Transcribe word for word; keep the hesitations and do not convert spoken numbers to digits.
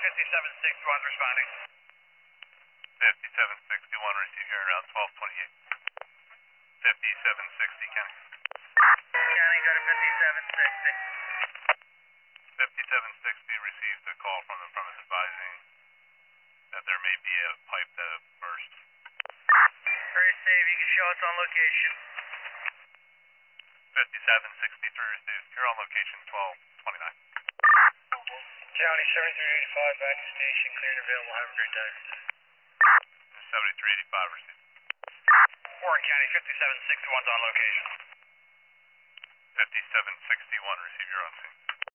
fifty-seven sixty-one responding. fifty-seven sixty-one, receive your around twelve twenty-eight. fifty-seven sixty, County. County, go to fifty-seven sixty. fifty-seven sixty received a call from the premise advising that there may be a pipe that has burst. Very safe, you can show us on location. fifty-seven sixty-three received. You're on location twelve twenty-nine. County, seventy-three eighty-five, back to station, clear and available, have a great day. seventy-three eighty-five received. Warren County, fifty-seven sixty-one's on location. fifty-seven sixty-one, receive your on scene.